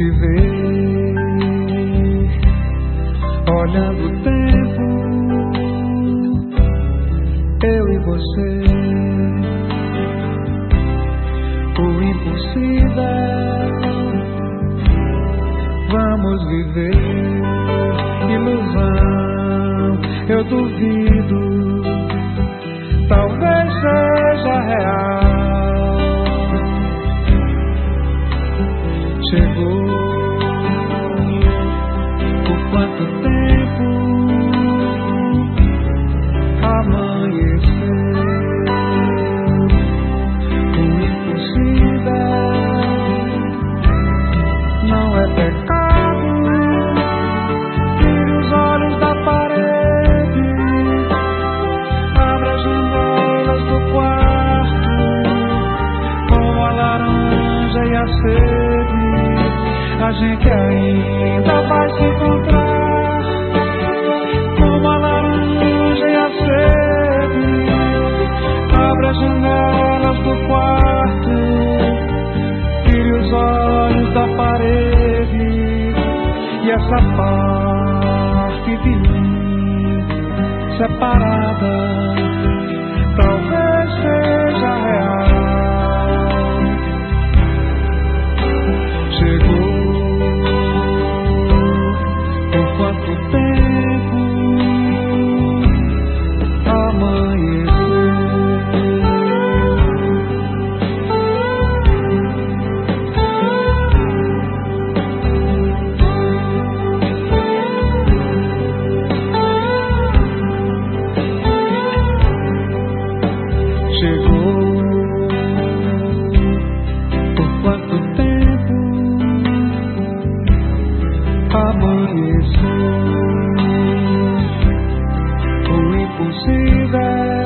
te ver, olhando o tempo, eu e você, o impossível, vamos viver, ilusão, eu duvido, talvez seja real. Chegou, por quanto tempo amanheceu, o impossível não é pecado. Tire os olhos da parede, abra as janelas do quarto, com a laranja e a sede. A gente ainda vai se encontrar, como a laranja e a sede. Abra as janelas do quarto, tire os olhos da parede, e essa parte de mim separada talvez seja real. Chegou, por quanto tempo amanheceu. Chegou, por quanto tempo amanheceu, o impossível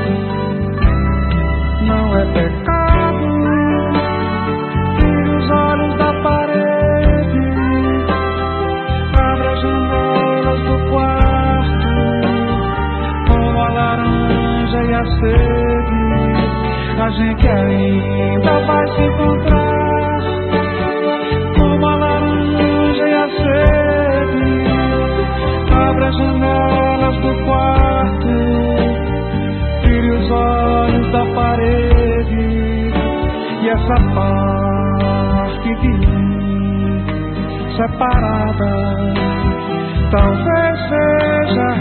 não é pecado. Tire os olhos da parede, abra as janelas do quarto, com a laranja e a sede. A gente ainda vai se encontrar, como a laranja e a sede. Abra as janelas do quarto, tire os olhos da parede, e essa parte de mim separada talvez seja